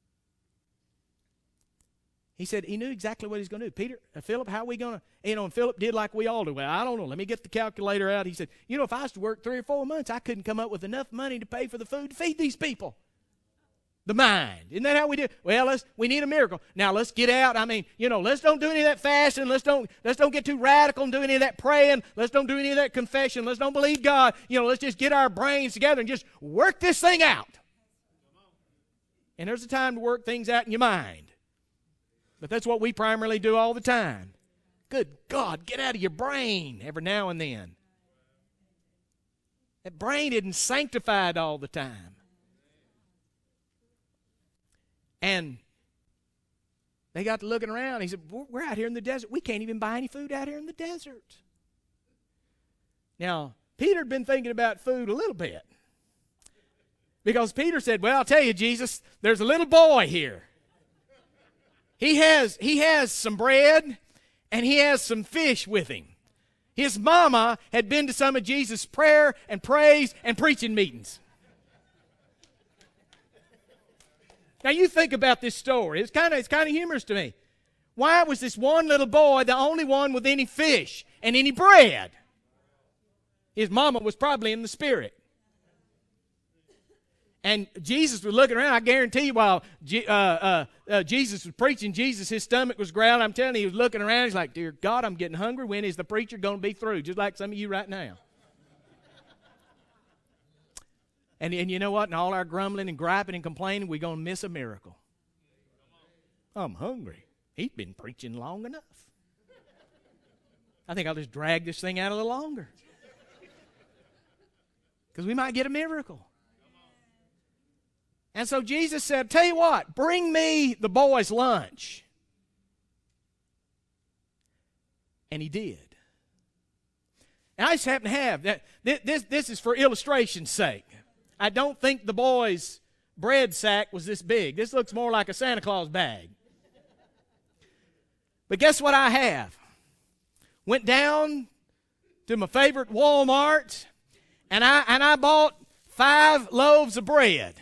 Speaker 1: He said he knew exactly what he's going to do. Philip, how are we going to, and Philip did like we all do. Well, I don't know. Let me get the calculator out. He said, if I was to work 3 or 4 months, I couldn't come up with enough money to pay for the food to feed these people. The mind. Isn't that how we do? Well, we need a miracle. Now, let's get out. Let's don't do any of that fasting. Let's don't get too radical and do any of that praying. Let's don't do any of that confession. Let's don't believe God. Let's just get our brains together and just work this thing out. And there's a time to work things out in your mind. But that's what we primarily do all the time. Good God, get out of your brain every now and then. That brain isn't sanctified all the time. And they got to looking around. He said, we're out here in the desert. We can't even buy any food out here in the desert. Now, Peter had been thinking about food a little bit. Because Peter said, well, I'll tell you, Jesus, there's a little boy here. He has some bread and he has some fish with him. His mama had been to some of Jesus' prayer and praise and preaching meetings. Now you think about this story. It's kind of humorous to me. Why was this one little boy the only one with any fish and any bread? His mama was probably in the spirit. And Jesus was looking around. I guarantee you while Jesus was preaching, his stomach was growling. I'm telling you, he was looking around. He's like, dear God, I'm getting hungry. When is the preacher going to be through? Just like some of you right now. And you know what? In all our grumbling and griping and complaining, we're going to miss a miracle. I'm hungry. He's been preaching long enough. I think I'll just drag this thing out a little longer. Because we might get a miracle. And so Jesus said, tell you what, bring me the boys' lunch. And he did. And I just happen to have that. This is for illustration's sake. I don't think the boys' bread sack was this big. This looks more like a Santa Claus bag. But guess what I have? Went down to my favorite Walmart, and I bought 5 loaves of bread.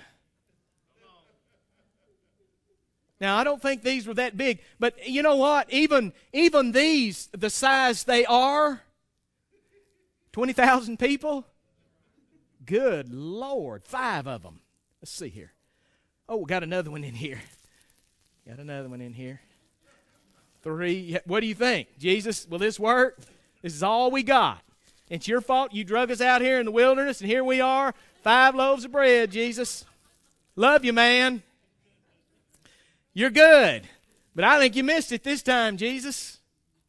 Speaker 1: Now, I don't think these were that big, but you know what? Even these, the size they are, 20,000 people, good Lord, 5 of them. Let's see here. Oh, we got another one in here. Got another one in here. 3. What do you think? Jesus, will this work? This is all we got. It's your fault. You drug us out here in the wilderness, and here we are, 5 loaves of bread, Jesus. Love you, man. You're good. But I think you missed it this time, Jesus.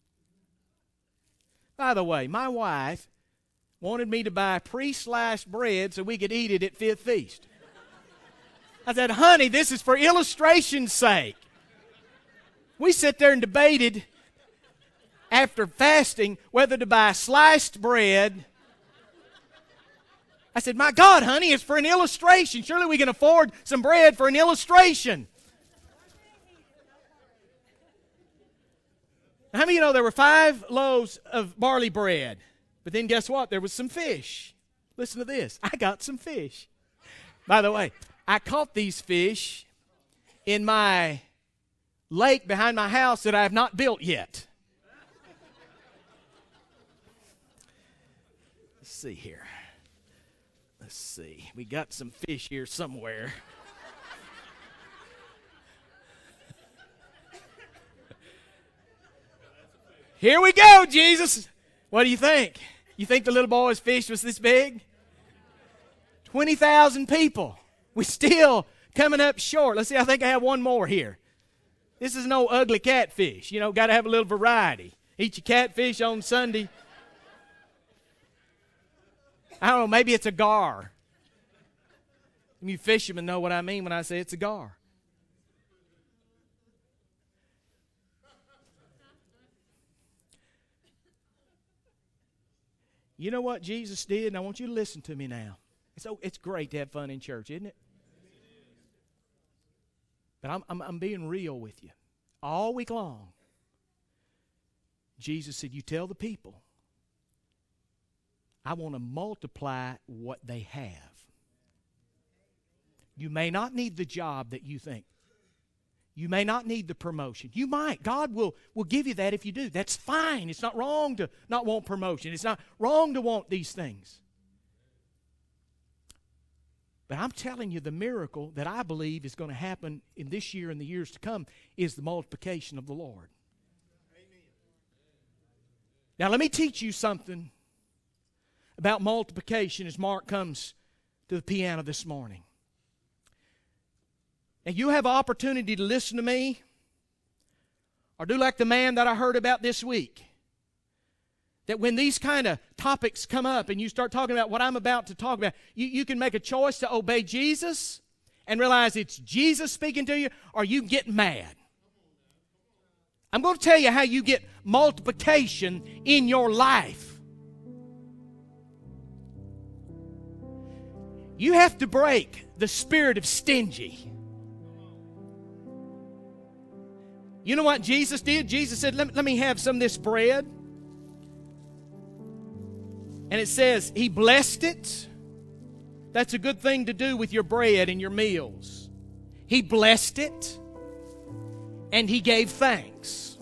Speaker 1: By the way, my wife wanted me to buy pre-sliced bread so we could eat it at Fifth Feast. I said, honey, this is for illustration's sake. We sat there and debated after fasting whether to buy sliced bread. I said, my God, honey, it's for an illustration. Surely we can afford some bread for an illustration. How many of you know there were 5 loaves of barley bread? But then guess what? There was some fish. Listen to this. I got some fish. By the way, I caught these fish in my lake behind my house that I have not built yet. Let's see here. Let's see. We got some fish here somewhere. Here we go, Jesus. What do you think? You think the little boy's fish was this big? 20,000 people. We still coming up short. Let's see, I think I have one more here. This is no ugly catfish. You know, got to have a little variety. Eat your catfish on Sunday. I don't know, maybe it's a gar. You fishermen know what I mean when I say it's a gar. You know what Jesus did, and I want you to listen to me now. It's great to have fun in church, isn't it? But I'm being real with you. All week long, Jesus said, you tell the people, I want to multiply what they have. You may not need the job that you think. You may not need the promotion. You might. God will give you that if you do. That's fine. It's not wrong to not want promotion. It's not wrong to want these things. But I'm telling you, the miracle that I believe is going to happen in this year and the years to come is the multiplication of the Lord. Amen. Now, let me teach you something about multiplication as Mark comes to the piano this morning. And you have opportunity to listen to me or do like the man that I heard about this week. That when these kind of topics come up and you start talking about what I'm about to talk about, you can make a choice to obey Jesus and realize it's Jesus speaking to you, or you get mad. I'm going to tell you how you get multiplication in your life. You have to break the spirit of stingy. You know what Jesus did? Jesus said, let me have some of this bread. And it says, He blessed it. That's a good thing to do with your bread and your meals. He blessed it, and He gave thanks.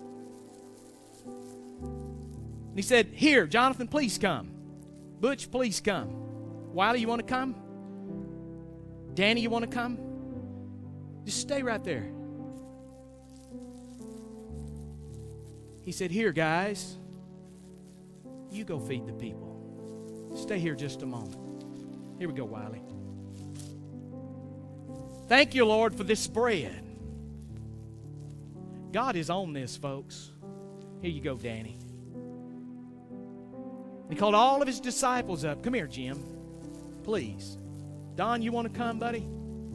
Speaker 1: And He said, here, Jonathan, please come. Butch, please come. Wiley, you want to come? Danny, you want to come? Just stay right there. He said, here, guys, you go feed the people. Stay here just a moment. Here we go, Wiley. Thank you, Lord, for this bread. God is on this, folks. Here you go, Danny. He called all of His disciples up. Come here, Jim. Please. Don, you want to come, buddy?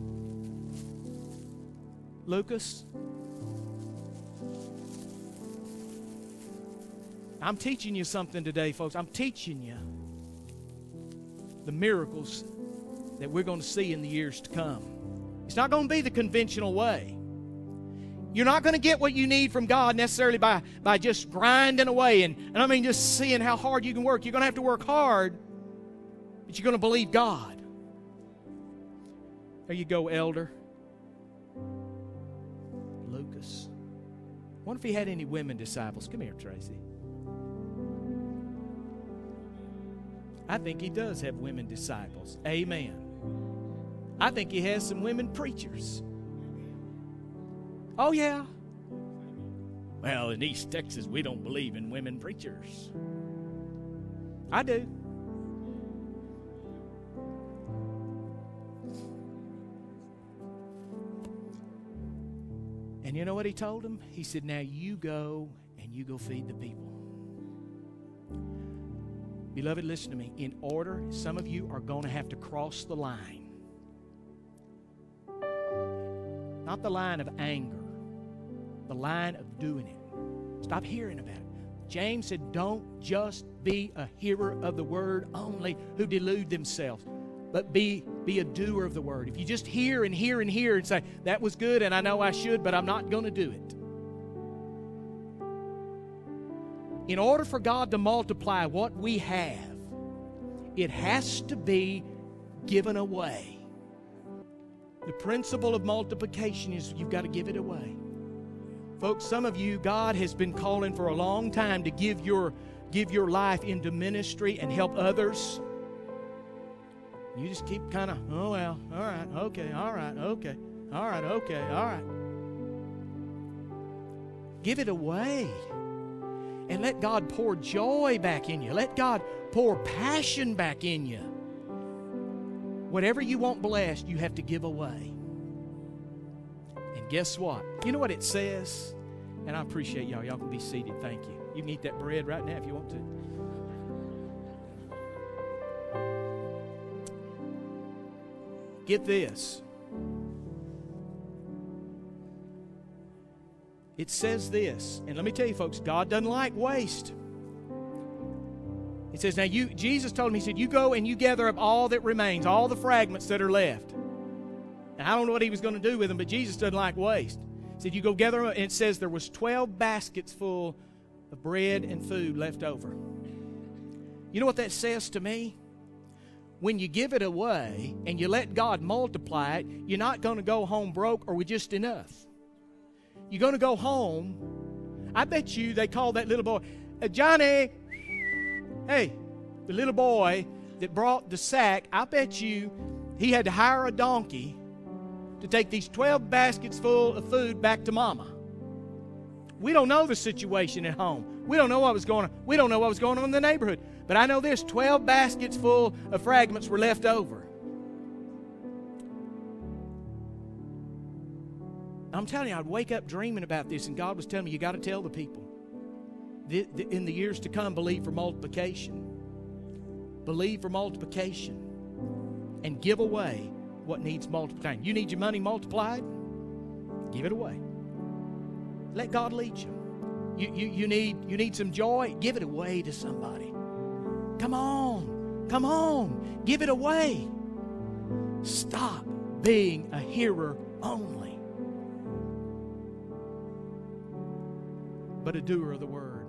Speaker 1: Lucas? I'm teaching you something today, folks. I'm teaching you the miracles that we're going to see in the years to come. It's not going to be the conventional way. You're not going to get what you need from God necessarily by just grinding away and I mean just seeing how hard you can work. You're going to have to work hard, but you're going to believe God. There you go, Elder. Lucas. I wonder if he had any women disciples. Come here, Tracy. I think he does have women disciples. Amen. I think he has some women preachers. Oh, yeah. Well, in East Texas, we don't believe in women preachers. I do. And you know what he told him? He said, now you go and you go feed the people. Beloved, listen to me. In order, some of you are going to have to cross the line. Not the line of anger, the line of doing it. Stop hearing about it. James said, don't just be a hearer of the word only who delude themselves, but be a doer of the word. If you just hear and hear and hear and say, that was good and I know I should, but I'm not going to do it. In order for God to multiply what we have, it has to be given away. The principle of multiplication is you've got to give it away. Folks, some of you, God has been calling for a long time to give your life into ministry and help others. You just keep kind of, oh, well, all right, okay, all right, okay, all right, okay, all right. Give it away. And let God pour joy back in you. Let God pour passion back in you. Whatever you want blessed, you have to give away. And guess what? You know what it says? And I appreciate y'all. Y'all can be seated. Thank you. You can eat that bread right now if you want to. Get this. It says this, and let me tell you folks, God doesn't like waste. It says, now Jesus told him, He said, you go and you gather up all that remains, all the fragments that are left. Now, I don't know what He was going to do with them, but Jesus doesn't like waste. He said, you go gather them up, and it says there was 12 baskets full of bread and food left over. You know what that says to me? When you give it away and you let God multiply it, you're not going to go home broke or with just enough. You're going to go home. I bet you they called that little boy, Johnny. Hey, the little boy that brought the sack, I bet you he had to hire a donkey to take these 12 baskets full of food back to Mama. We don't know the situation at home. We don't know what was going on. We don't know what was going on in the neighborhood. But I know this, 12 baskets full of fragments were left over. I'm telling you, I'd wake up dreaming about this, and God was telling me, you got to tell the people. In the years to come, believe for multiplication. Believe for multiplication. And give away what needs multiplying. You need your money multiplied? Give it away. Let God lead you. You need some joy? Give it away to somebody. Come on. Come on. Give it away. Stop being a hearer only, but a doer of the word.